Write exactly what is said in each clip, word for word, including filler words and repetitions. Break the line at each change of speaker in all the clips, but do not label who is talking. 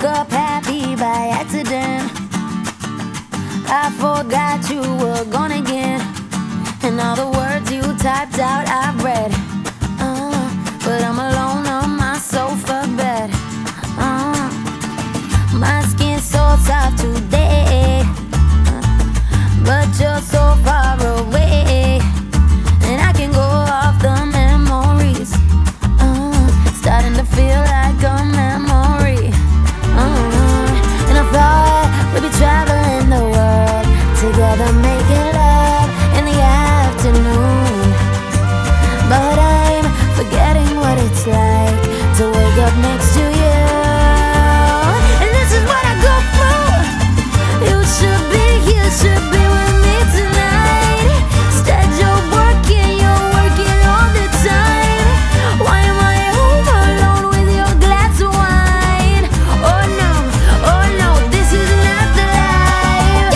woke up happy by accident. I forgot you were gone again, and all the words you typed out I've read. uh, But I'm alone on my sofa bed. uh, My skin's so soft today, uh, but you're so far away, and I can go off the memories. uh, Starting to feel like a memory. uh, And I thought we'd be traveling the world together, making love in the afternoon. But I'm forgetting what it's like to wake up next to you. And this is what I go through. You should be, you should be with me tonight. Instead you're working, you're working all the time. Why am I home alone with your glass of wine? Oh no, oh no, this is not the life.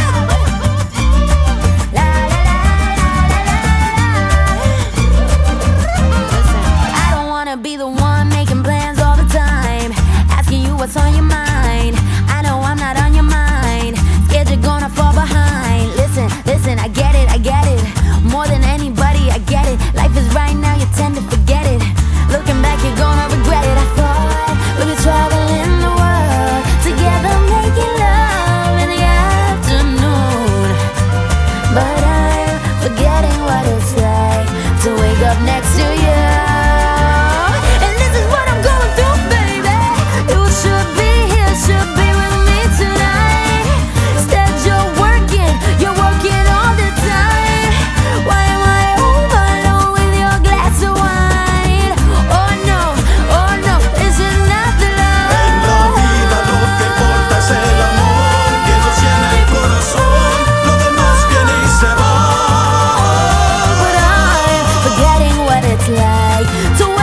La la la la la la la. Listen, I don't wanna be the one making plans all the time, asking you what's on your mind. I know I'm not on your mind, scared you're gonna fall behind. Listen, listen, I get it, I get it. More than anybody, I get it. Life is right now, you tend to forget it. Looking back, you're gonna regret it. I thought we'd be traveling the world together, making love in the afternoon. But I'm forgetting what it's like to wake up next to you. And this is what I'm going through, baby. You should be here, should be with me tonight. Instead you're working, you're working all the time. Why am I home alone with your glass of wine? Oh no, oh no, this is not the
En la vida lo que importa es el amor que nos llena el corazón. Lo demás viene y se va.
But I'm forgetting what it's like to